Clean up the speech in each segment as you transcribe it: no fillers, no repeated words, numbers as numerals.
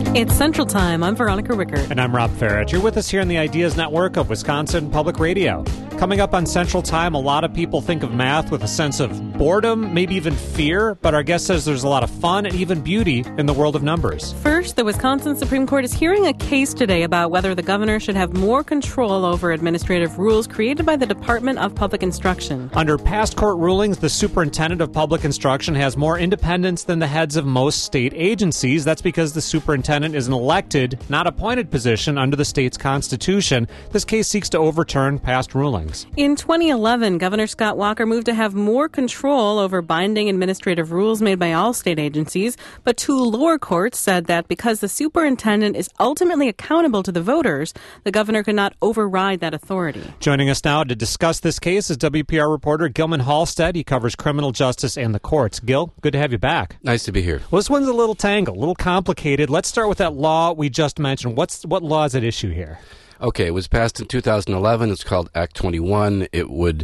It's Central Time. I'm Veronica Rickert. And I'm Rob Farrett. You're with us here on the Ideas Network of Wisconsin Public Radio. Coming up on Central Time, a lot of people think of math with a sense of boredom, maybe even fear, but our guest says there's a lot of fun and even beauty in the world of numbers. First, the Wisconsin Supreme Court is hearing a case today about whether the governor should have more control over administrative rules created by the Department of Public Instruction. Under past court rulings, the superintendent of public instruction has more independence than the heads of most state agencies. That's because the superintendent is an elected, not appointed position under the state's constitution. This case seeks to overturn past rulings. In 2011, Governor Scott Walker moved to have more control over binding administrative rules made by all state agencies, but two lower courts said that because the superintendent is ultimately accountable to the voters, the governor could not override that authority. Joining us now to discuss this case is WPR reporter Gilman Halstead. He covers criminal justice and the courts. Gil, good to have you back. Nice to be here. Well, this one's a little tangled, a little complicated. Let's start with that law we just mentioned. What law is at issue here? Okay, it was passed in 2011. It's called Act 21. It would,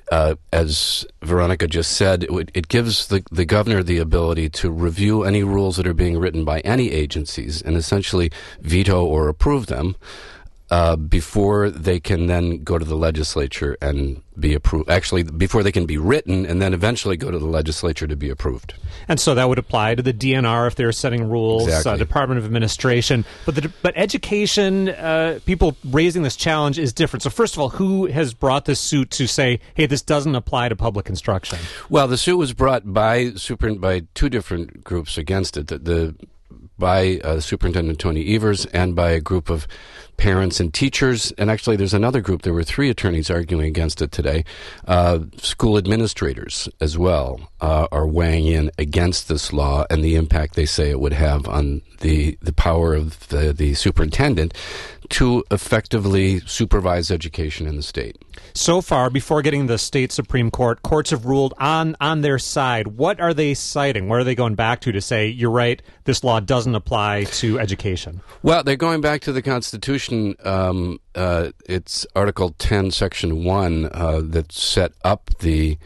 as Veronica just said, it gives the governor the ability to review any rules that are being written by any agencies and essentially veto or approve them before they can then go to the legislature and be approved. Actually, before they can be written and then eventually go to the legislature to be approved. And so that would apply to the DNR if they're setting rules, exactly. Department of Administration. But education, people raising this challenge is different. So first of all, who has brought this suit to say, hey, this doesn't apply to public instruction? Well, the suit was brought by two different groups against it. By Superintendent Tony Evers and by a group of parents and teachers. And actually, there's another group. There were three attorneys arguing against it today. School administrators as well are weighing in against this law and the impact they say it would have on the power of the superintendent to effectively supervise education in the state. So far, before getting the state Supreme Court, courts have ruled on their side. What are they citing? What are they going back to say, you're right, this law doesn't apply to education? Well, they're going back to the Constitution. It's Article 10, Section 1, that set up the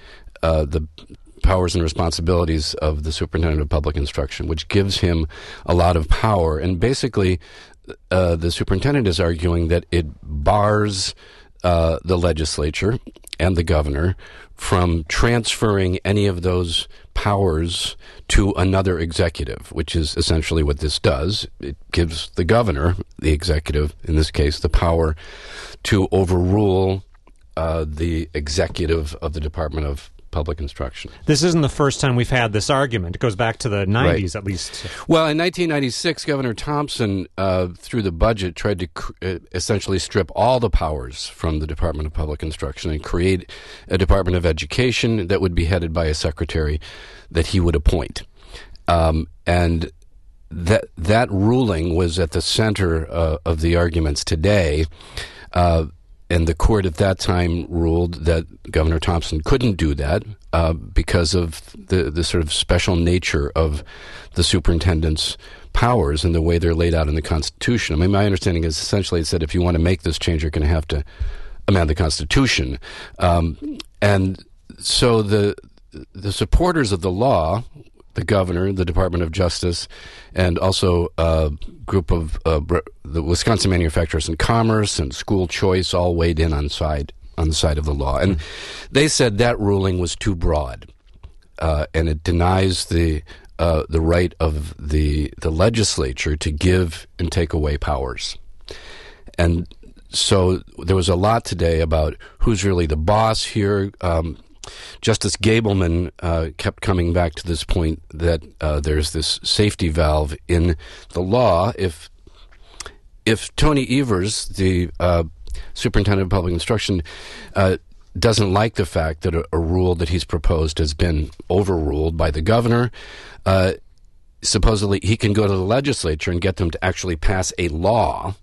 powers and responsibilities of the superintendent of public instruction, which gives him a lot of power. And basically, the superintendent is arguing that it bars the legislature and the governor from transferring any of those powers to another executive, which is essentially what this does. It gives the governor, the executive, in this case, the power to overrule the executive of the Department of Public Instruction. This isn't the first time we've had this argument. It goes back to the 90s, right. At least. Well, in 1996, Governor Thompson, through the budget, tried to essentially strip all the powers from the Department of Public Instruction and create a Department of Education that would be headed by a secretary that he would appoint. And that ruling was at the center of the arguments today. And the court at that time ruled that Governor Thompson couldn't do that because of the sort of special nature of the superintendent's powers and the way they're laid out in the Constitution. I mean, my understanding is essentially it said if you want to make this change, you're going to have to amend the Constitution. And so the supporters of the law, the governor, the Department of Justice, and also a group of the Wisconsin Manufacturers and Commerce and School Choice all weighed in on the side of the law. And they said that ruling was too broad, and it denies the right of the legislature to give and take away powers. And so there was a lot today about who's really the boss here. Justice Gableman kept coming back to this point that there's this safety valve in the law. If Tony Evers, the superintendent of public instruction, doesn't like the fact that a rule that he's proposed has been overruled by the governor, supposedly he can go to the legislature and get them to actually pass a law,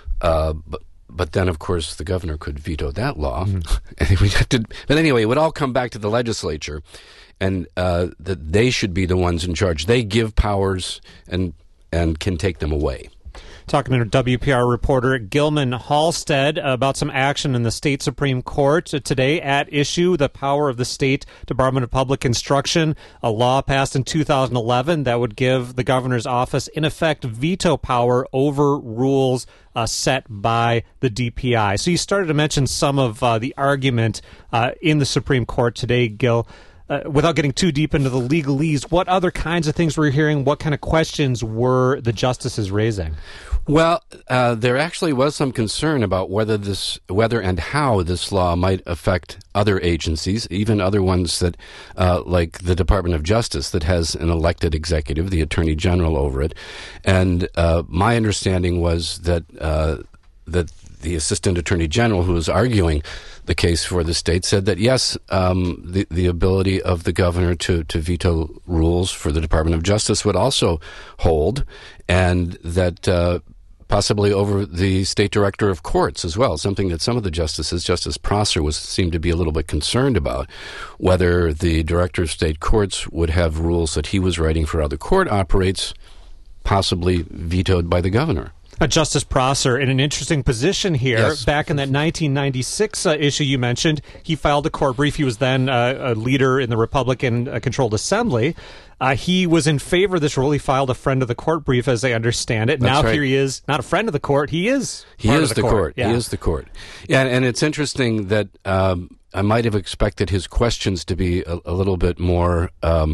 but then, of course, the governor could veto that law. Mm-hmm. But anyway, it would all come back to the legislature, and that they should be the ones in charge. They give powers and can take them away. Talking to WPR reporter Gilman Halstead about some action in the state Supreme Court today. At issue, the power of the State Department of Public Instruction, a law passed in 2011 that would give the governor's office, in effect, veto power over rules set by the DPI. So you started to mention some of the argument in the Supreme Court today, Gil. Without getting too deep into the legalese, what other kinds of things were you hearing? What kind of questions were the justices raising? Well, there actually was some concern about whether and how this law might affect other agencies, even other ones that, like the Department of Justice, that has an elected executive, the Attorney General, over it. And my understanding was that the Assistant Attorney General, who was arguing the case for the state, said that yes, the ability of the governor to veto rules for the Department of Justice would also hold, and that possibly over the state director of courts as well, something that some of the justices, Justice Prosser, seemed to be a little bit concerned about, whether the director of state courts would have rules that he was writing for how the court operates possibly vetoed by the governor. Justice Prosser in an interesting position here. Yes. Back in that 1996 issue you mentioned, he filed a court brief. He was then a leader in the Republican-controlled Assembly. He was in favor of this rule. He filed a friend of the court brief, as I understand it. That's now right. Here he is, not a friend of the court. He is the court. Yeah. He is the court. Yeah, and it's interesting that I might have expected his questions to be a little bit more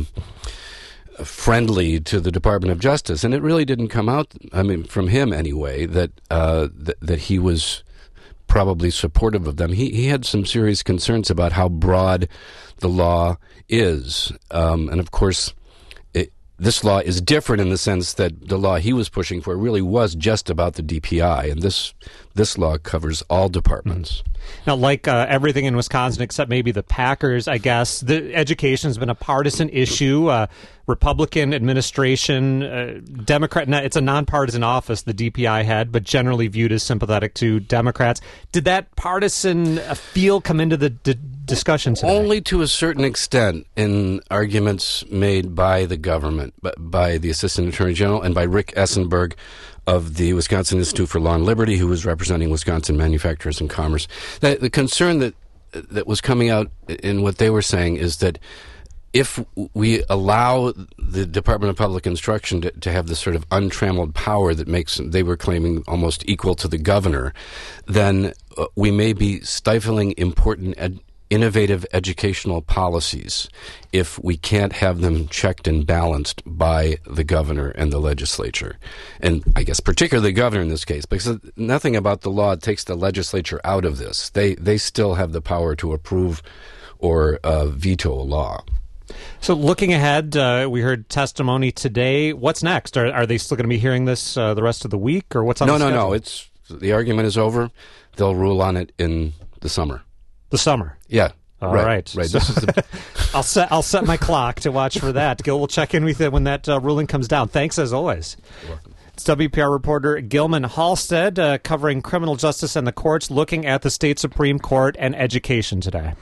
friendly to the Department of Justice, and it really didn't come out, I mean, from him anyway, that that he was probably supportive of them. He had some serious concerns about how broad the law is, and of course this law is different in the sense that the law he was pushing for really was just about the DPI, and this law covers all departments. Now, like everything in Wisconsin except maybe the Packers, I guess, the education has been a partisan issue. Republican administration, Democrat, it's a nonpartisan office, the DPI had, but generally viewed as sympathetic to Democrats. Did that partisan feel come into the discussion today? Only to a certain extent in arguments made by the government, by the Assistant Attorney General and by Rick Essenberg of the Wisconsin Institute for Law and Liberty, who was representing Wisconsin manufacturers and commerce. The concern that was coming out in what they were saying is that if we allow the Department of Public Instruction to have this sort of untrammeled power that makes, they were claiming, almost equal to the governor, then we may be stifling important innovative educational policies if we can't have them checked and balanced by the governor and the legislature. And I guess particularly the governor in this case, because nothing about the law takes the legislature out of this. They still have the power to approve or veto a law. So looking ahead, we heard testimony today. What's next? Are they still going to be hearing this the rest of the week, or what's on the schedule? No. The argument is over. They'll rule on it in the summer. The summer? Yeah. All right. So, this is I'll set my clock to watch for that. Gil, we'll check in with you when that ruling comes down. Thanks, as always. You're welcome. It's WPR reporter Gilman Halstead covering criminal justice and the courts, looking at the state Supreme Court and education today.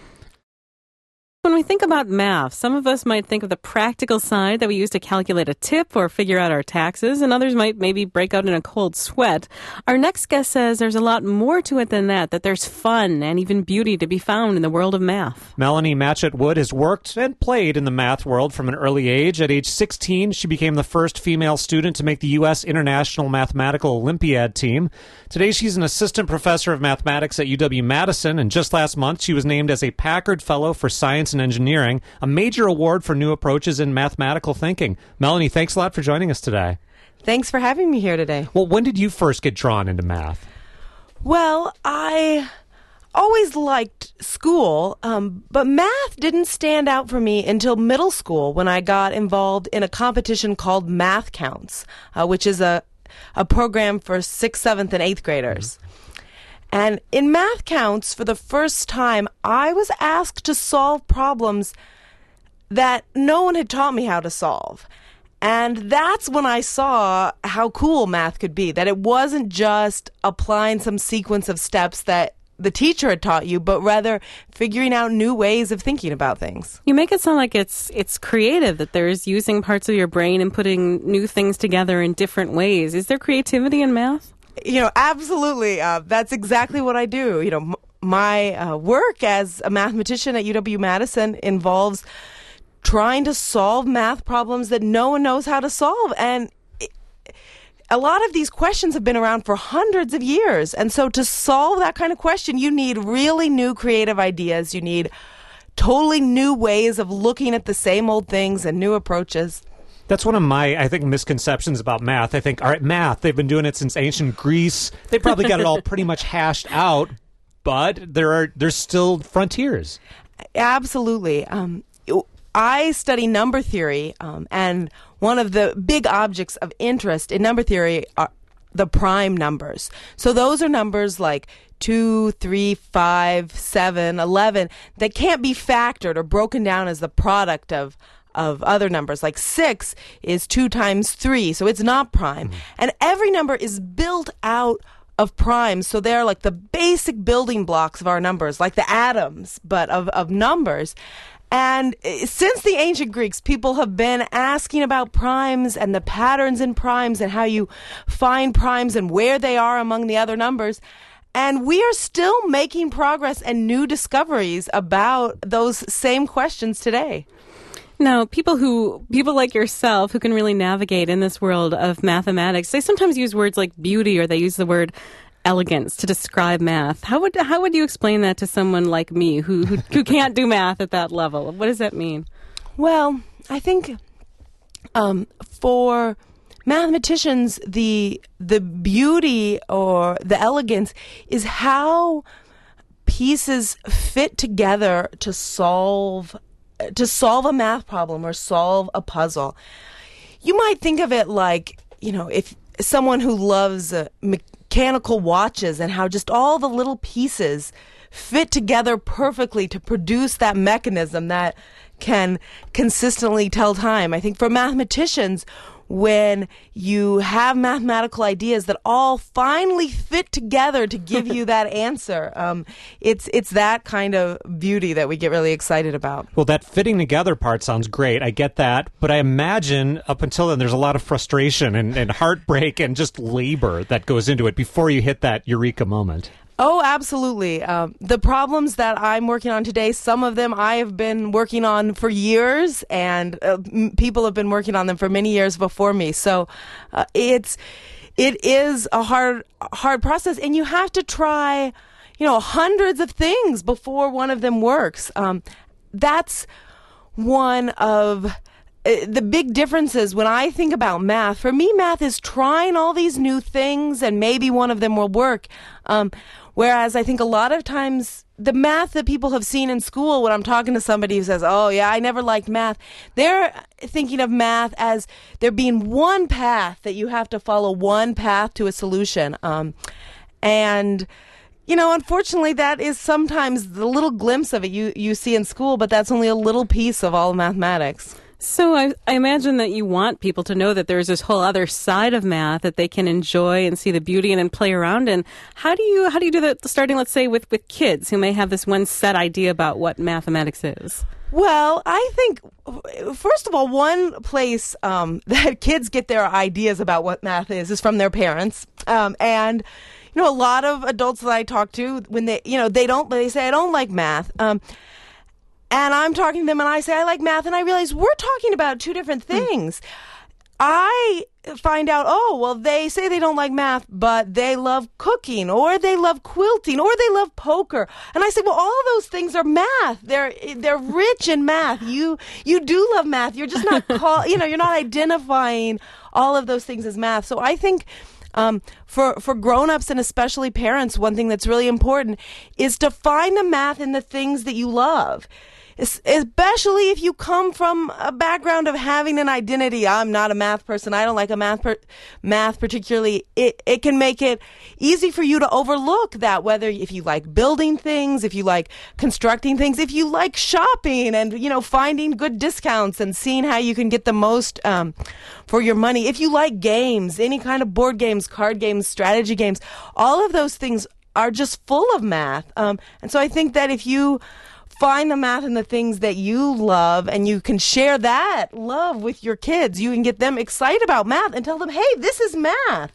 When we think about math, some of us might think of the practical side that we use to calculate a tip or figure out our taxes, and others might maybe break out in a cold sweat. Our next guest says there's a lot more to it than that there's fun and even beauty to be found in the world of math. Melanie Matchett-Wood has worked and played in the math world from an early age. At age 16, she became the first female student to make the U.S. International Mathematical Olympiad team. Today, she's an assistant professor of mathematics at UW-Madison, and just last month, she was named as a Packard Fellow for Science and Engineering, a major award for new approaches in mathematical thinking. Melanie, thanks a lot for joining us today. Thanks for having me here today. Well, when did you first get drawn into math? Well, I always liked school, but math didn't stand out for me until middle school when I got involved in a competition called Math Counts, which is a program for 6th, 7th, and 8th graders. And in Math Counts, for the first time, I was asked to solve problems that no one had taught me how to solve. And that's when I saw how cool math could be, that it wasn't just applying some sequence of steps that the teacher had taught you, but rather figuring out new ways of thinking about things. You make it sound like it's creative, that there's using parts of your brain and putting new things together in different ways. Is there creativity in math? Absolutely. That's exactly what I do. My work as a mathematician at UW-Madison involves trying to solve math problems that no one knows how to solve. And a lot of these questions have been around for hundreds of years. And so to solve that kind of question, you need really new creative ideas. You need totally new ways of looking at the same old things and new approaches. That's one of my, I think, misconceptions about math. I think, all right, math, they've been doing it since ancient Greece. They probably got it all pretty much hashed out, but there's still frontiers. Absolutely. I study number theory, and one of the big objects of interest in number theory are the prime numbers. So those are numbers like 2, 3, 5, 7, 11 that can't be factored or broken down as the product of other numbers. Like 6 is 2 times 3, so it's not prime. And every number is built out of primes, so they're like the basic building blocks of our numbers, like the atoms, but of numbers. And since the ancient Greeks, people have been asking about primes and the patterns in primes and how you find primes and where they are among the other numbers. And we are still making progress and new discoveries about those same questions today. Now, people like yourself who can really navigate in this world of mathematics, they sometimes use words like beauty, or they use the word elegance to describe math. How would you explain that to someone like me who can't do math at that level? What does that mean? Well, I think for mathematicians, the beauty or the elegance is how pieces fit together to solve a math problem or solve a puzzle. You might think of it like, if someone who loves mechanical watches and how just all the little pieces fit together perfectly to produce that mechanism that can consistently tell time. I think for mathematicians, when you have mathematical ideas that all finally fit together to give you that answer, it's that kind of beauty that we get really excited about. Well, that fitting together part sounds great. I get that. But I imagine up until then, there's a lot of frustration and heartbreak and just labor that goes into it before you hit that eureka moment. Oh, absolutely. The problems that I'm working on today, some of them I have been working on for years, and people have been working on them for many years before me. So it is a hard process, and you have to try, hundreds of things before one of them works. That's one of the big differences when I think about math. For me, math is trying all these new things, and maybe one of them will work. Whereas I think a lot of times the math that people have seen in school, when I'm talking to somebody who says, oh, yeah, I never liked math, they're thinking of math as there being one path, that you have to follow one path to a solution. And unfortunately, that is sometimes the little glimpse of it you see in school, but that's only a little piece of all mathematics. So I imagine that you want people to know that there's this whole other side of math that they can enjoy and see the beauty in and play around in. How do you do that, starting, let's say, with kids who may have this one set idea about what mathematics is? Well, I think, first of all, one place that kids get their ideas about what math is from their parents. And a lot of adults that I talk to, when they say, I don't like math. And I'm talking to them and I say, I like math, and I realize we're talking about two different things. I find out, they say they don't like math, but they love cooking, or they love quilting, or they love poker. And I say, well, all of those things are math. They're rich in math. You do love math. You're just not you're not identifying all of those things as math. So I think for grown-ups and especially parents, one thing that's really important is to find the math in the things that you love. Especially if you come from a background of having an identity. I'm not a math person. I don't like math particularly. It can make it easy for you to overlook that, whether if you like building things, if you like constructing things, if you like shopping and, finding good discounts and seeing how you can get the most for your money. If you like games, any kind of board games, card games, strategy games, all of those things are just full of math. And so I think that if you find the math and the things that you love and you can share that love with your kids, you can get them excited about math and tell them, hey, this is math.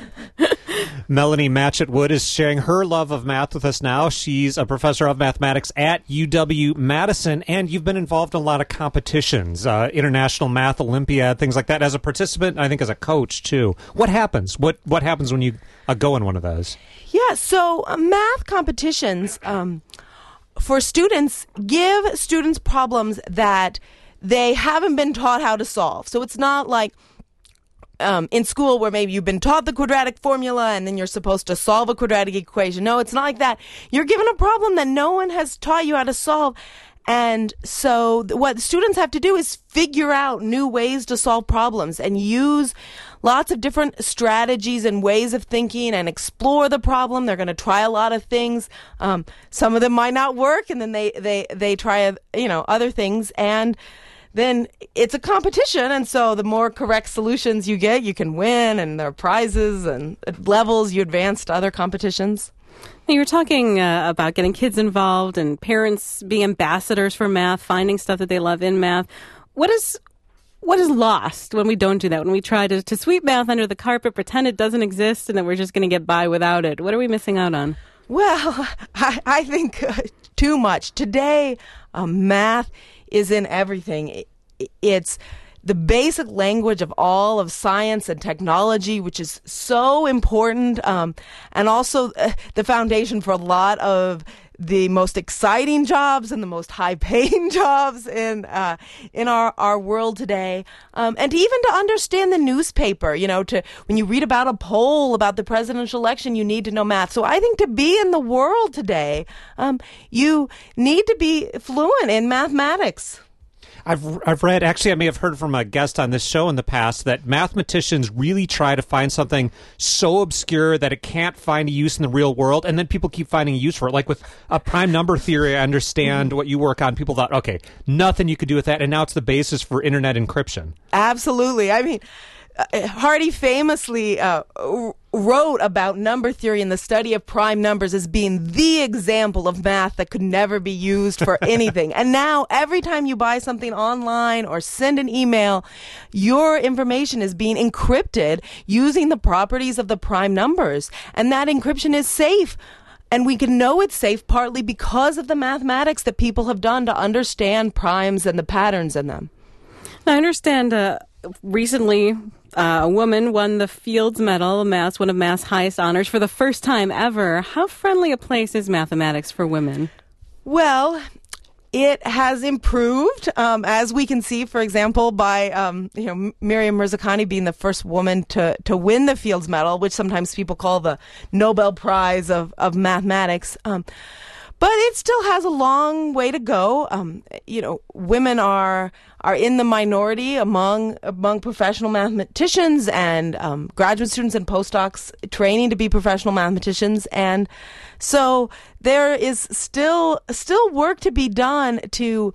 Melanie Matchett-Wood is sharing her love of math with us now. She's a professor of mathematics at UW-Madison, and you've been involved in a lot of competitions, International Math Olympiad, things like that, as a participant, and I think as a coach, too. What happens? What happens when you go in one of those? Yeah, so math competitions for students give students problems that they haven't been taught how to solve. So it's not like in school where maybe you've been taught the quadratic formula and then you're supposed to solve a quadratic equation. No, it's not like that. You're given a problem that no one has taught you how to solve. And so what students have to do is figure out new ways to solve problems and use lots of different strategies and ways of thinking and explore the problem. They're going to try a lot of things. Some of them might not work, and then they try other things, and then it's a competition. And so the more correct solutions you get, you can win, and there are prizes and levels you advance to other competitions. You were talking about getting kids involved and parents being ambassadors for math, finding stuff that they love in math. What is lost when we don't do that, when we try to sweep math under the carpet, pretend it doesn't exist, and that we're just going to get by without it? What are we missing out on? Well, I think too much. Today, math is in everything. It's the basic language of all of science and technology, which is so important, and also the foundation for a lot of the most exciting jobs and the most high-paying jobs in our world today, and even to understand the newspaper. When you read about a poll about the presidential election, you need to know math. So I think to be in the world today, you need to be fluent in mathematics. I've read, actually I may have heard from a guest on this show in the past, that mathematicians really try to find something so obscure that it can't find a use in the real world, and then people keep finding a use for it. Like with a prime number theory, I understand what you work on. People thought, okay, nothing you could do with that, and now it's the basis for internet encryption. Absolutely. I mean, Hardy famously wrote about number theory and the study of prime numbers as being the example of math that could never be used for anything. And now every time you buy something online or send an email, your information is being encrypted using the properties of the prime numbers. And that encryption is safe. And we can know it's safe partly because of the mathematics that people have done to understand primes and the patterns in them. I understand recently a woman won the Fields Medal, one of math's highest honors, for the first time ever. How friendly a place is mathematics for women? Well, it has improved, as we can see, for example, by Miriam Mirzakhani being the first woman to win the Fields Medal, which sometimes people call the Nobel Prize of mathematics. But it still has a long way to go. Women are in the minority among professional mathematicians and graduate students and postdocs training to be professional mathematicians, and so there is still work to be done to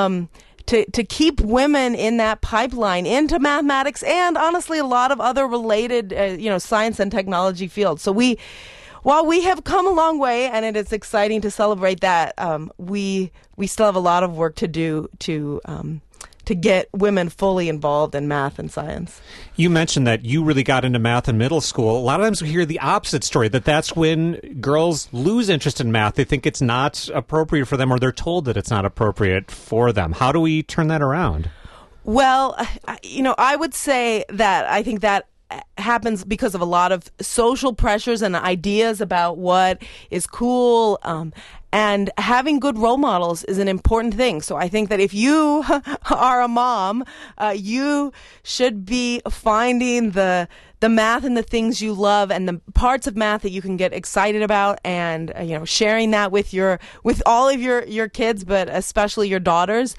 keep women in that pipeline into mathematics and honestly a lot of other related science and technology fields. So while we have come a long way, and it is exciting to celebrate that, we still have a lot of work to do to get women fully involved in math and science. You mentioned that you really got into math in middle school. A lot of times we hear the opposite story, that's when girls lose interest in math. They think it's not appropriate for them, or they're told that it's not appropriate for them. How do we turn that around? Well, I would say that I think that happens because of a lot of social pressures and ideas about what is cool, and having good role models is an important thing. So I think that if you are a mom, you should be finding the math and the things you love and the parts of math that you can get excited about, and sharing that with all of your kids, but especially your daughters.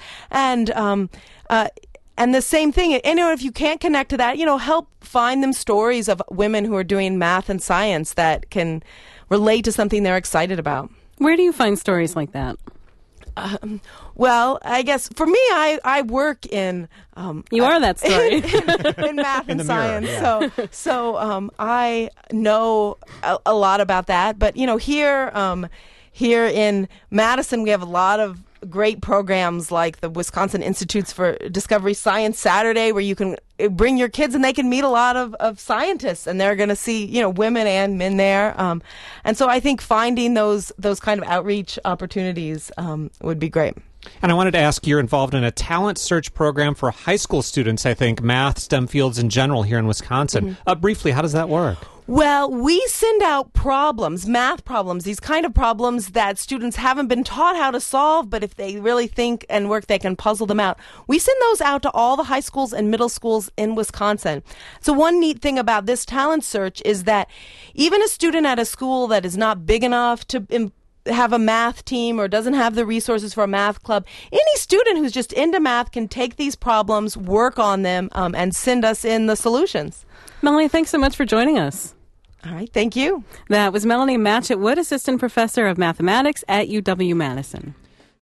And the same thing, if you can't connect to that, help find them stories of women who are doing math and science that can relate to something they're excited about. Where do you find stories like that? Well, I guess for me, I work in you are that story in math and science, mirror, yeah. so I know a lot about that. But here in Madison, we have a lot of great programs like the Wisconsin Institutes for Discovery Science Saturday, where you can bring your kids and they can meet a lot of scientists, and they're going to see women and men there. And so I think finding those kind of outreach opportunities would be great. And I wanted to ask, you're involved in a talent search program for high school students, I think, math, STEM fields in general here in Wisconsin. Briefly, how does that work? Well, we send out problems, math problems, these kind of problems that students haven't been taught how to solve, but if they really think and work, they can puzzle them out. We send those out to all the high schools and middle schools in Wisconsin. So one neat thing about this talent search is that even a student at a school that is not big enough to have a math team or doesn't have the resources for a math club, any student who's just into math can take these problems, work on them, and send us in the solutions. Melanie, thanks so much for joining us. All right, thank you. That was Melanie Matchett-Wood, Assistant Professor of Mathematics at UW-Madison.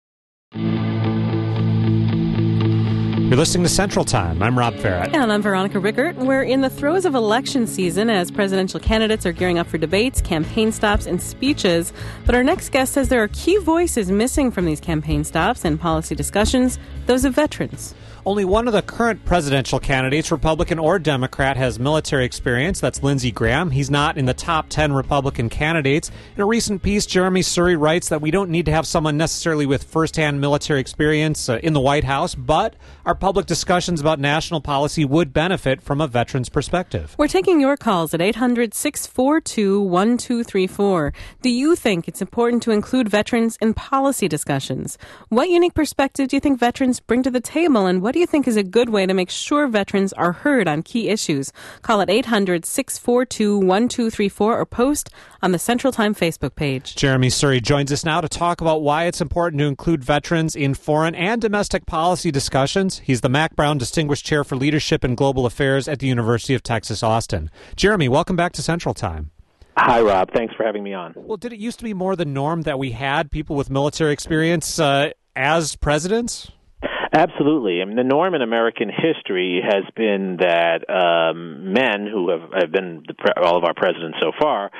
You're listening to Central Time. I'm Rob Farrett. And I'm Veronica Rickert. We're in the throes of election season as presidential candidates are gearing up for debates, campaign stops, and speeches. But our next guest says there are key voices missing from these campaign stops and policy discussions, those of veterans. Only one of the current presidential candidates, Republican or Democrat, has military experience. That's Lindsey Graham. He's not in the top 10 Republican candidates. In a recent piece, Jeremy Surrey writes that we don't need to have someone necessarily with firsthand military experience in the White House, but our public discussions about national policy would benefit from a veteran's perspective. We're taking your calls at 800-642-1234. Do you think it's important to include veterans in policy discussions? What unique perspective do you think veterans bring to the table, and what do you think is a good way to make sure veterans are heard on key issues? Call at 800-642-1234 or post on the Central Time Facebook page. Jeremy Surrey joins us now to talk about why it's important to include veterans in foreign and domestic policy discussions. He's the Mack Brown Distinguished Chair for Leadership and Global Affairs at the University of Texas, Austin. Jeremy, welcome back to Central Time. Hi, Rob. Thanks for having me on. Well, did it used to be more the norm that we had people with military experience as presidents? Absolutely. I mean, the norm in American history has been that men who have been all of our presidents so far,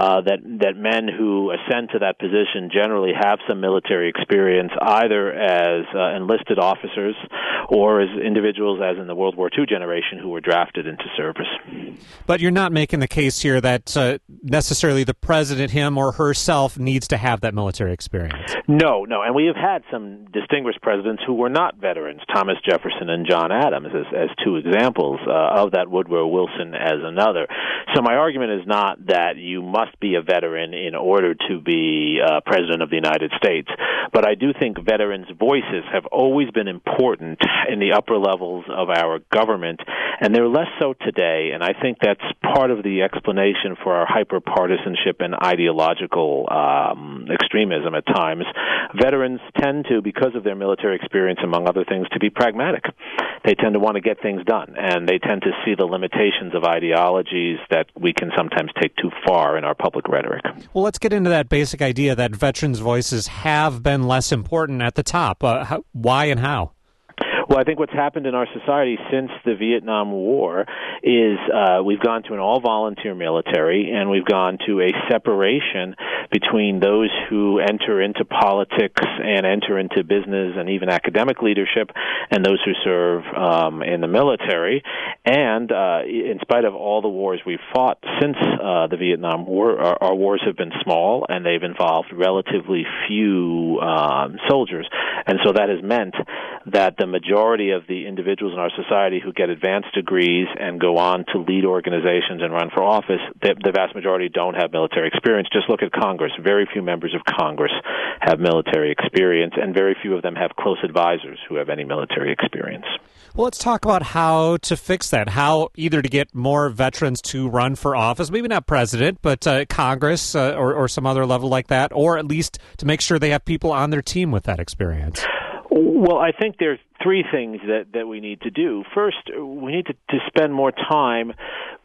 that men who ascend to that position generally have some military experience, either as enlisted officers or as individuals, as in the World War II generation, who were drafted into service. But you're not making the case here that necessarily the president, him or herself, needs to have that military experience. No. And we have had some distinguished presidents who were not veterans, Thomas Jefferson and John Adams as two examples of that, Woodrow Wilson as another. So my argument is not that you must be a veteran in order to be president of the United States, but I do think veterans' voices have always been important in the upper levels of our government, and they're less so today, and I think that's part of the explanation for our hyper-partisanship and ideological extremism at times. Veterans tend to, because of their military experience, among other things, to be pragmatic. They tend to want to get things done, and they tend to see the limitations of ideologies that we can sometimes take too far in our public rhetoric. Well, let's get into that basic idea that veterans' voices have been less important at the top. Why and how? Well, I think what's happened in our society since the Vietnam War is we've gone to an all-volunteer military, and we've gone to a separation between those who enter into politics and enter into business and even academic leadership and those who serve in the military. And in spite of all the wars we've fought since the Vietnam War, our wars have been small, and they've involved relatively few soldiers. And so that has meant that the majority of the individuals in our society who get advanced degrees and go on to lead organizations and run for office, the vast majority don't have military experience. Just look at Congress. Very few members of Congress have military experience, and very few of them have close advisors who have any military experience. Well, let's talk about how to fix that, how either to get more veterans to run for office, maybe not president, but Congress or some other level like that, or at least to make sure they have people on their team with that experience. Well, I think there's three things that we need to do. First, we need to spend more time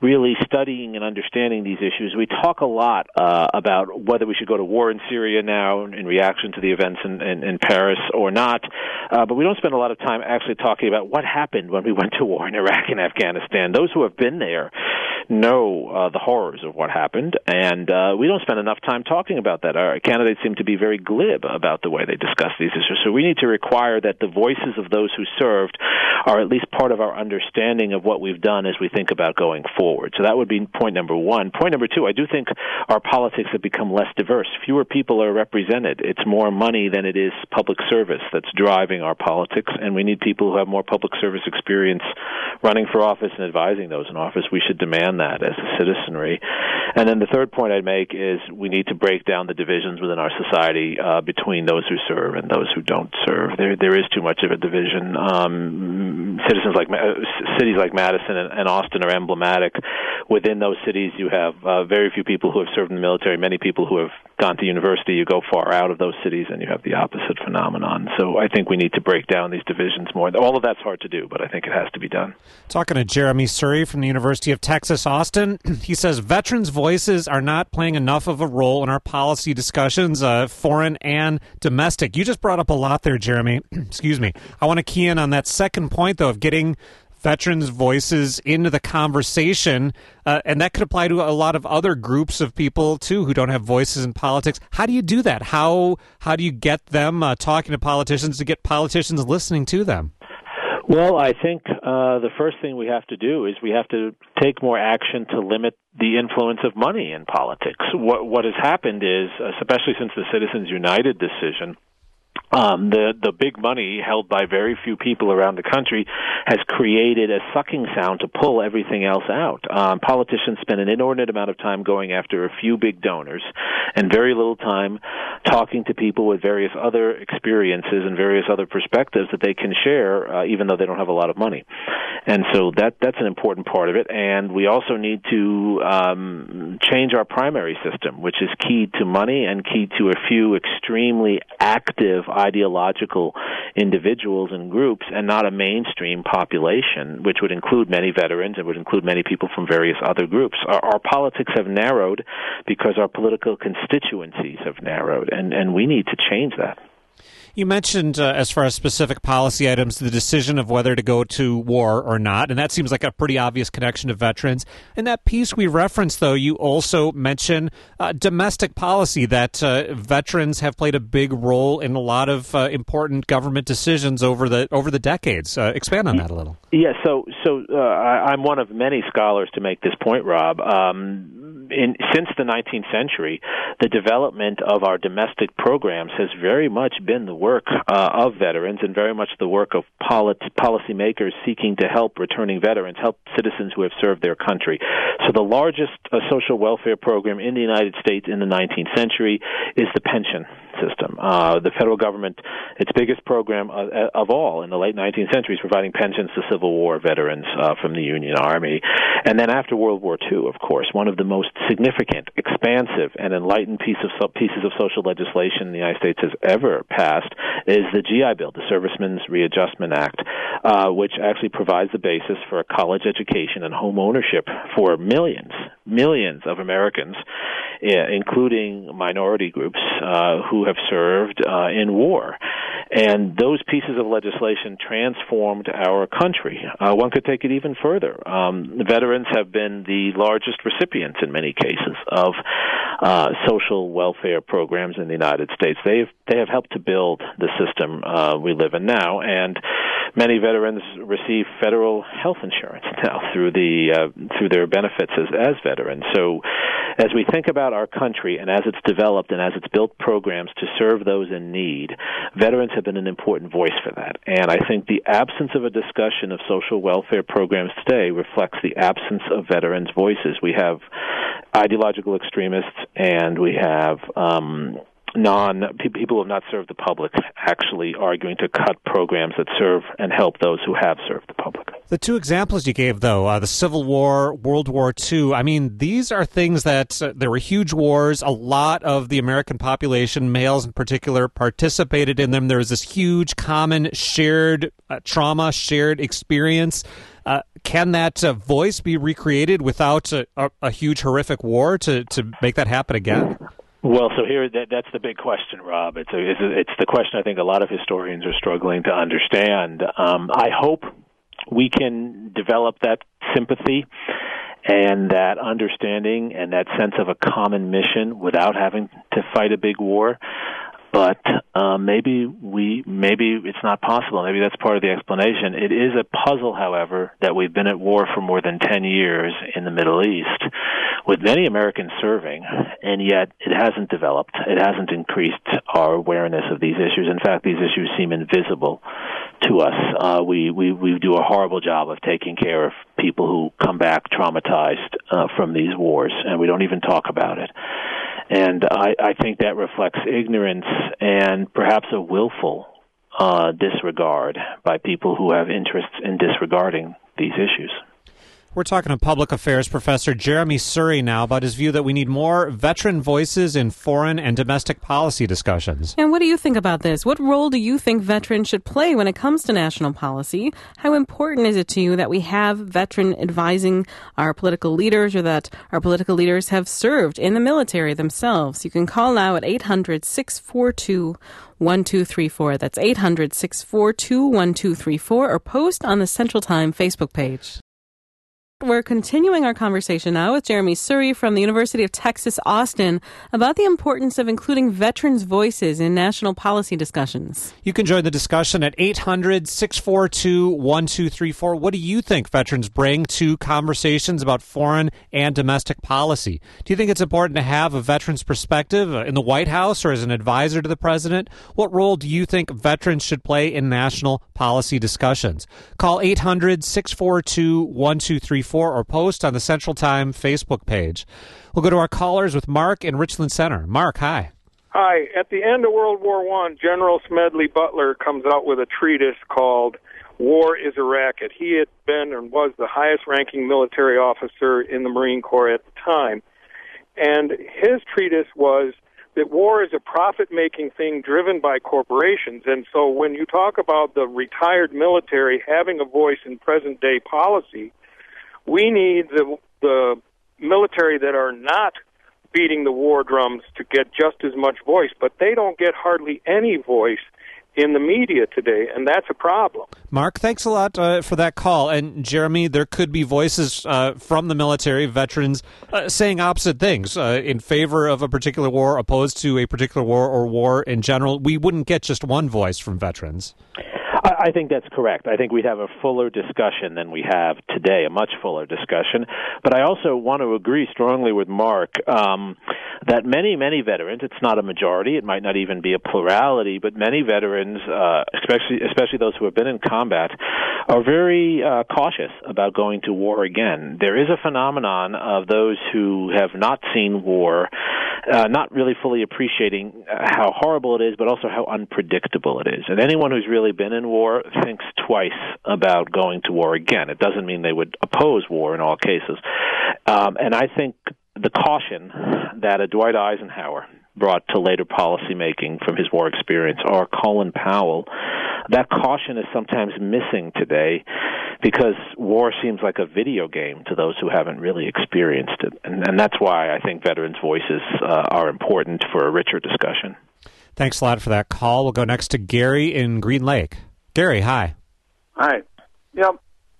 really studying and understanding these issues. We talk a lot about whether we should go to war in Syria now in reaction to the events in Paris or not, but we don't spend a lot of time actually talking about what happened when we went to war in Iraq and Afghanistan. Those who have been there know the horrors of what happened, and we don't spend enough time talking about that. Our candidates seem to be very glib about the way they discuss these issues, so we need to require that the voices of those who served are at least part of our understanding of what we've done as we think about going forward. So that would be point number one. Point number two, I do think our politics have become less diverse. Fewer people are represented. It's more money than it is public service that's driving our politics, and we need people who have more public service experience running for office and advising those in office. We should demand that as a citizenry. And then the third point I'd make is we need to break down the divisions within our society between those who serve and those who don't serve. There is too much of a division. Cities like Madison and Austin are emblematic. Within those cities, you have very few people who have served in the military, many people who have gone to university. You go far out of those cities, and you have the opposite phenomenon. So I think we need to break down these divisions more. All of that's hard to do, but I think it has to be done. Talking to Jeremy Surrey from the University of Texas, Austin, he says veterans' voices are not playing enough of a role in our policy discussions, foreign and domestic. You just brought up a lot there, Jeremy. Excuse me. I want to key in on that second point, though, of getting veterans' voices into the conversation, and that could apply to a lot of other groups of people, too, who don't have voices in politics. How do you do that? How do you get them talking to politicians, to get politicians listening to them? Well, I think the first thing we have to do is we have to take more action to limit the influence of money in politics. What has happened is, especially since the Citizens United decision, the big money held by very few people around the country has created a sucking sound to pull everything else out. Politicians spend an inordinate amount of time going after a few big donors and very little time talking to people with various other experiences and various other perspectives that they can share, even though they don't have a lot of money. And so that's an important part of it. And we also need to change our primary system, which is keyed to money and keyed to a few extremely active ideological individuals and groups, and not a mainstream population, which would include many veterans and would include many people from various other groups. Our politics have narrowed because our political constituencies have narrowed, and we need to change that. You mentioned, as far as specific policy items, the decision of whether to go to war or not, and that seems like a pretty obvious connection to veterans. In that piece we referenced, though, you also mention domestic policy, that veterans have played a big role in a lot of important government decisions over the decades. Expand on that a little. Yeah, so I'm one of many scholars to make this point, Rob. Since the 19th century, the development of our domestic programs has very much been the work of veterans and very much the work of policymakers seeking to help returning veterans, help citizens who have served their country. So the largest social welfare program in the United States in the 19th century is the pension system. The federal government, its biggest program of all in the late 19th century, is providing pensions to Civil War veterans from the Union Army. And then after World War II, of course, one of the most significant, expansive, and enlightened pieces of social legislation the United States has ever passed is the GI Bill, the Servicemen's Readjustment Act, which actually provides the basis for a college education and home ownership for millions of Americans, including minority groups who have served in war. And those pieces of legislation transformed our country. One could take it even further. The veterans have been the largest recipients in many cases of social welfare programs in the United States. They have helped to build the system we live in now, and many veterans receive federal health insurance now through their benefits as veterans. So as we think about our country and as it's developed and as it's built programs to serve those in need, veterans have been an important voice for that. And I think the absence of a discussion of social welfare programs today reflects the absence of veterans' voices. We have ideological extremists, and we have people who have not served the public actually arguing to cut programs that serve and help those who have served the public. The two examples you gave, though, the Civil War, World War II, I mean, these are things that there were huge wars. A lot of the American population, males in particular, participated in them. There was this huge common shared trauma, shared experience. can that voice be recreated without a huge, horrific war to make that happen again? Well, so here, that's the big question, Rob. It's the question I think a lot of historians are struggling to understand. I hope we can develop that sympathy and that understanding and that sense of a common mission without having to fight a big war. But maybe it's not possible. Maybe that's part of the explanation. It is a puzzle, however, that we've been at war for more than 10 years in the Middle East, with many Americans serving, and yet it hasn't developed. It hasn't increased our awareness of these issues. In fact, these issues seem invisible to us. We do a horrible job of taking care of people who come back traumatized from these wars, and we don't even talk about it. And I think that reflects ignorance and perhaps a willful disregard by people who have interests in disregarding these issues. We're talking to public affairs professor Jeremy Surrey now about his view that we need more veteran voices in foreign and domestic policy discussions. And what do you think about this? What role do you think veterans should play when it comes to national policy? How important is it to you that we have veteran advising our political leaders, or that our political leaders have served in the military themselves? You can call now at 800-642-1234. That's 800-642-1234, or post on the Central Time Facebook page. We're continuing our conversation now with Jeremy Surrey from the University of Texas, Austin, about the importance of including veterans' voices in national policy discussions. You can join the discussion at 800-642-1234. What do you think veterans bring to conversations about foreign and domestic policy? Do you think it's important to have a veteran's perspective in the White House or as an advisor to the president? What role do you think veterans should play in national policy discussions? Call 800-642-1234. Or post on the Central Time Facebook page. We'll go to our callers with Mark in Richland Center. Mark, hi. Hi. At the end of World War I, General Smedley Butler comes out with a treatise called War is a Racket. He had been and was the highest-ranking military officer in the Marine Corps at the time. And his treatise was that war is a profit-making thing driven by corporations. And so when you talk about the retired military having a voice in present-day policy, we need the military that are not beating the war drums to get just as much voice, but they don't get hardly any voice in the media today, and that's a problem. Mark, thanks a lot for that call. And Jeremy, there could be voices from the military, veterans, saying opposite things in favor of a particular war, opposed to a particular war, or war in general. We wouldn't get just one voice from veterans. I think that's correct. I think we'd have a fuller discussion than we have today, a much fuller discussion. But I also want to agree strongly with Mark that many veterans, it's not a majority, it might not even be a plurality, but many veterans, especially those who have been in combat, are very cautious about going to war again. There is a phenomenon of those who have not seen war, not really fully appreciating how horrible it is, but also how unpredictable it is. And anyone who's really been in war thinks twice about going to war again. It doesn't mean they would oppose war in all cases. And I think the caution that a Dwight Eisenhower brought to later policymaking from his war experience, or Colin Powell, that caution is sometimes missing today because war seems like a video game to those who haven't really experienced it. And that's why I think veterans' voices are important for a richer discussion. Thanks a lot for that call. We'll go next to Gary in Green Lake. Gary, hi. Hi. Yep.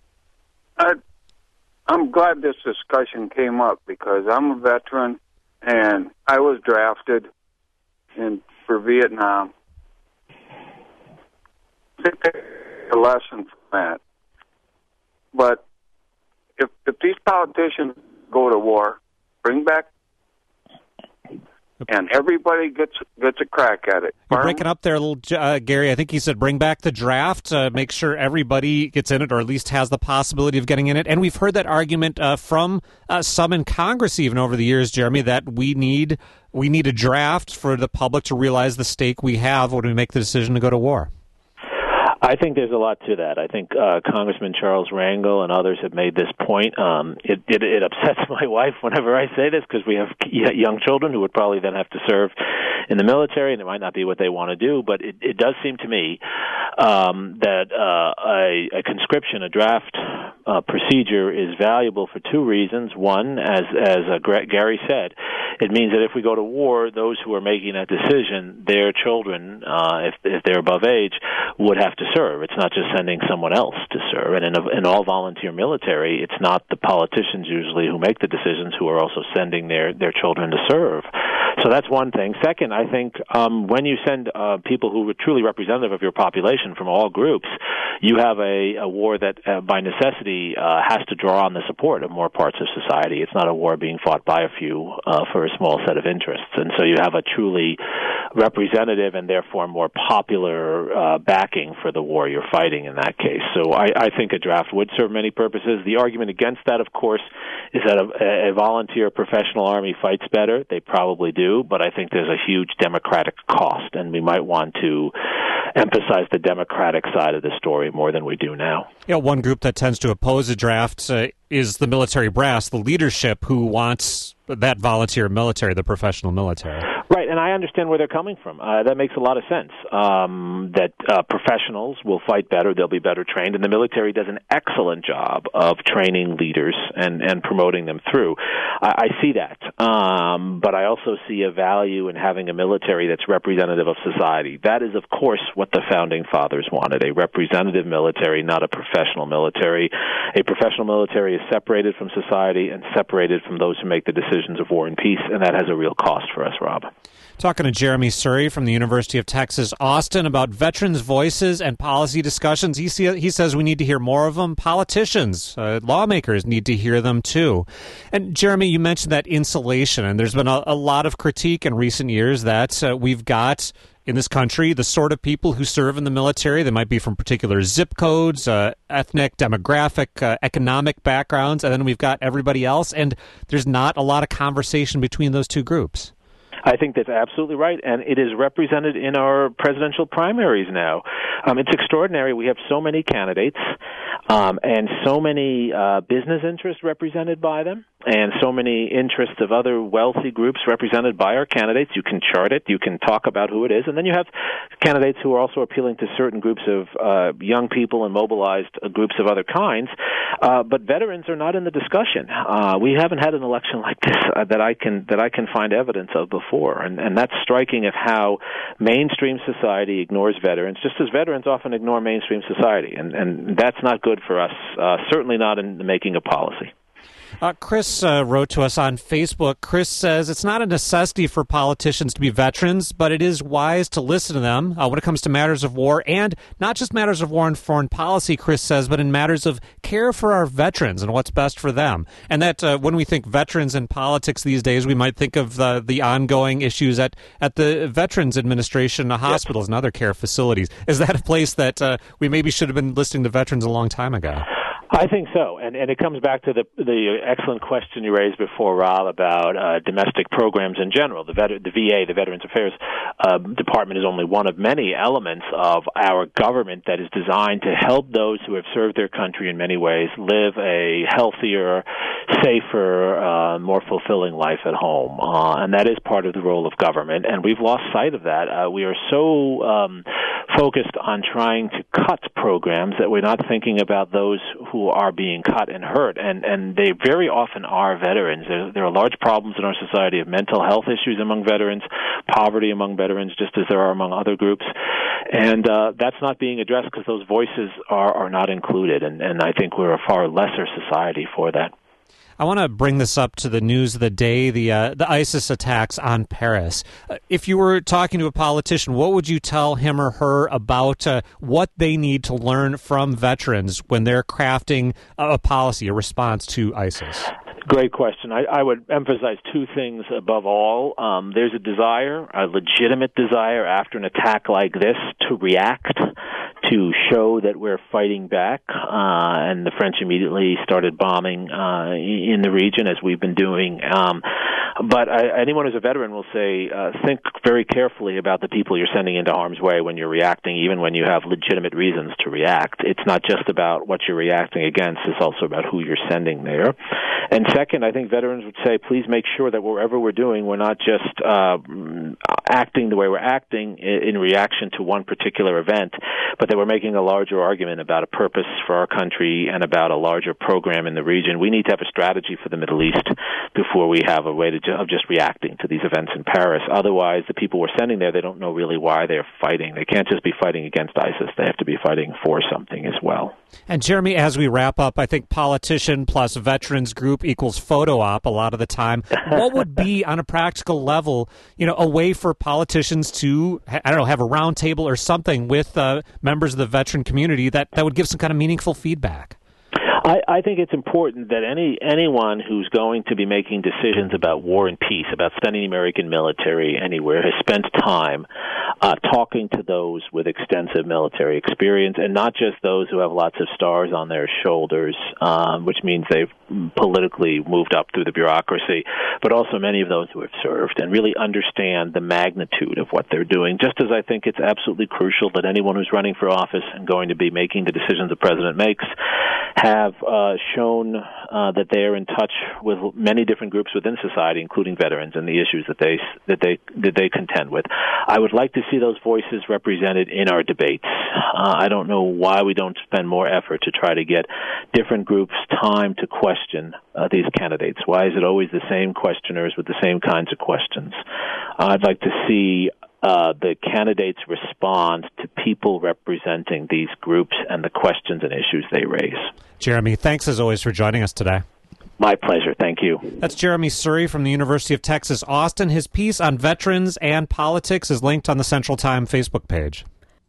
I'm glad this discussion came up because I'm a veteran and I was drafted for Vietnam. Take a lesson from that. But if these politicians go to war, bring back, and everybody gets a crack at it. You're breaking up there a little, Gary. I think he said bring back the draft, make sure everybody gets in it, or at least has the possibility of getting in it. And we've heard that argument from some in Congress even over the years, Jeremy, that we need a draft for the public to realize the stake we have when we make the decision to go to war. I think there's a lot to that. I think Congressman Charles Rangel and others have made this point. It upsets my wife whenever I say this because we have young children who would probably then have to serve in the military, and it might not be what they want to do. But it does seem to me that a conscription, a draft procedure is valuable for two reasons. One, as Gary said, it means that if we go to war, those who are making that decision, their children, if they're above age, would have to serve. It's not just sending someone else to serve. And in all volunteer military, it's not the politicians usually who make the decisions who are also sending their children to serve. So that's one thing. Second, I think when you send people who are truly representative of your population from all groups, you have a war that, by necessity, has to draw on the support of more parts of society. It's not a war being fought by a few for a small set of interests. And so you have a truly representative and therefore more popular backing for the war you're fighting in that case. So I think a draft would serve many purposes. The argument against that, of course, is that a volunteer professional army fights better. They probably do, but I think there's a huge democratic cost, and we might want to emphasize the democratic side of the story more than we do now. Yeah, one group that tends to oppose a draft is the military brass, the leadership who wants that volunteer military, the professional military. Right, and I understand where they're coming from. That makes a lot of sense, that professionals will fight better, they'll be better trained, and the military does an excellent job of training leaders and promoting them through. I see that, but I also see a value in having a military that's representative of society. That is, of course, what the Founding Fathers wanted, a representative military, not a professional military. A professional military is separated from society and separated from those who make the decisions of war and peace, and that has a real cost for us, Rob. Talking to Jeremy Surrey from the University of Texas, Austin, about veterans' voices and policy discussions. He says we need to hear more of them. Politicians, lawmakers need to hear them too. And Jeremy, you mentioned that insulation, and there's been a lot of critique in recent years that we've got in this country the sort of people who serve in the military. They might be from particular zip codes, ethnic, demographic, economic backgrounds, and then we've got everybody else, and there's not a lot of conversation between those two groups. I think that's absolutely right, and it is represented in our presidential primaries now. It's extraordinary. We have so many candidates and so many business interests represented by them, and so many interests of other wealthy groups represented by our candidates. You can chart it, you can talk about who it is, and then you have candidates who are also appealing to certain groups of young people and mobilized groups of other kinds. But veterans are not in the discussion. We haven't had an election like this that I can find evidence of before, and that's striking of how mainstream society ignores veterans, just as veterans often ignore mainstream society, and that's not good for us. Certainly not in the making of policy. Chris wrote to us on Facebook. Chris says it's not a necessity for politicians to be veterans, but it is wise to listen to them when it comes to matters of war, and not just matters of war and foreign policy, Chris says, but in matters of care for our veterans and what's best for them. And that when we think veterans and politics these days, we might think of the ongoing issues at the Veterans Administration, hospitals, and other care facilities. Is that a place that we maybe should have been listening to veterans a long time ago? I think so, and it comes back to the excellent question you raised before, Rob, about domestic programs in general. The VA, the Veterans Affairs Department, is only one of many elements of our government that is designed to help those who have served their country in many ways live a healthier, safer, more fulfilling life at home, and that is part of the role of government, and we've lost sight of that. We are so focused on trying to cut programs that we're not thinking about those who are being cut and hurt, and they very often are veterans. There are large problems in our society of mental health issues among veterans, poverty among veterans, just as there are among other groups, and that's not being addressed because those voices are not included, and I think we're a far lesser society for that. I want to bring this up to the news of the day, the ISIS attacks on Paris. If you were talking to a politician, what would you tell him or her about what they need to learn from veterans when they're crafting a policy, a response to ISIS? Great question. I would emphasize two things above all. There's a legitimate desire after an attack like this to react, to show that we're fighting back, and the French immediately started bombing in the region, as we've been doing. But anyone who's a veteran will say, think very carefully about the people you're sending into harm's way when you're reacting, even when you have legitimate reasons to react. It's not just about what you're reacting against, it's also about who you're sending there. And second, I think veterans would say, please make sure that wherever we're doing, we're not just acting the way we're acting in reaction to one particular event, but that we're making a larger argument about a purpose for our country and about a larger program in the region. We need to have a strategy for the Middle East before we have a way of just reacting to these events in Paris. Otherwise, the people we're sending there, they don't know really why they're fighting. They can't just be fighting against ISIS. They have to be fighting for something as well. And Jeremy, as we wrap up, I think politician plus veterans group equals photo op a lot of the time. What would be, on a practical level, a way for politicians to, have a round table or something with members of the veteran community that would give some kind of meaningful feedback? I think it's important that anyone who's going to be making decisions about war and peace, about sending the American military anywhere, has spent time talking to those with extensive military experience, and not just those who have lots of stars on their shoulders, which means they've politically moved up through the bureaucracy, but also many of those who have served and really understand the magnitude of what they're doing, just as I think it's absolutely crucial that anyone who's running for office and going to be making the decisions the president makes have shown that they are in touch with many different groups within society, including veterans, and the issues that they contend with. I would like to see those voices represented in our debates. I don't know why we don't spend more effort to try to get different groups time to question these candidates. Why is it always the same questioners with the same kinds of questions? I'd like to see the candidates respond to people representing these groups and the questions and issues they raise. Jeremy, thanks as always for joining us today. My pleasure. Thank you. That's Jeremy Suri from the University of Texas, Austin. His piece on veterans and politics is linked on the Central Time Facebook page.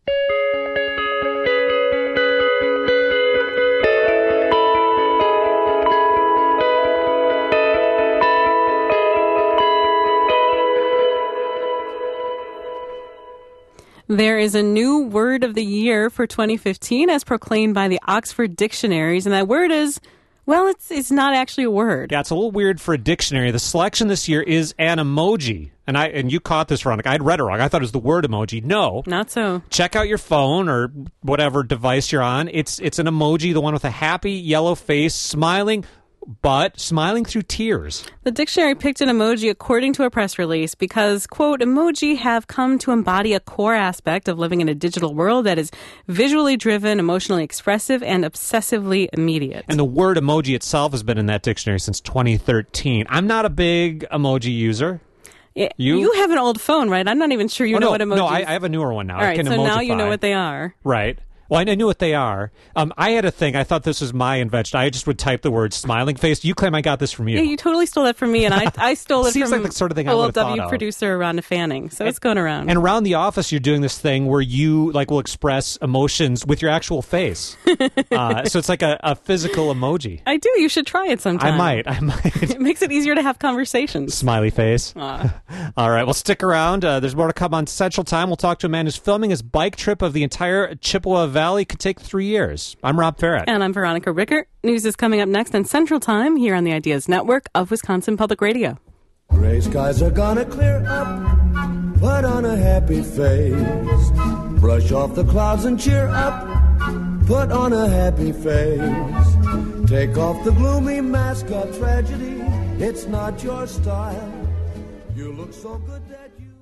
There is a new word of the year for 2015 as proclaimed by the Oxford Dictionaries, and that word is, well, it's not actually a word. Yeah, it's a little weird for a dictionary. The selection this year is an emoji. And you caught this wrong. I'd read it wrong. I thought it was the word emoji. No. Not so. Check out your phone or whatever device you're on. It's an emoji, the one with a happy yellow face, smiling through tears. The dictionary picked an emoji according to a press release because, quote, emoji have come to embody a core aspect of living in a digital world that is visually driven, emotionally expressive, and obsessively immediate. And the word emoji itself has been in that dictionary since 2013. I'm not a big emoji user. You have an old phone, right? I'm not even sure you know what emojis. No, I have a newer one now. All right, so now you know what they are. Right. Well, I knew what they are. I had a thing. I thought this was my invention. I just would type the word smiling face. You claim I got this from you. Yeah, you totally stole that from me, and I stole it Seems from like the sort of thing I would have thought OLW of. producer Rhonda Fanning. So it's going around. And around the office, you're doing this thing where you will express emotions with your actual face. So it's like a physical emoji. I do. You should try it sometime. I might. It makes it easier to have conversations. Smiley face. All right. Well, stick around. There's more to come on Central Time. We'll talk to a man who's filming his bike trip of the entire Chippewa Valley. Could take 3 years. I'm Rob Farrett. And I'm Veronica Rickert. News is coming up next on Central Time here on the Ideas Network of Wisconsin Public Radio. Gray skies are gonna clear up. Put on a happy face. Brush off the clouds and cheer up. Put on a happy face. Take off the gloomy mask of tragedy. It's not your style. You look so good that you...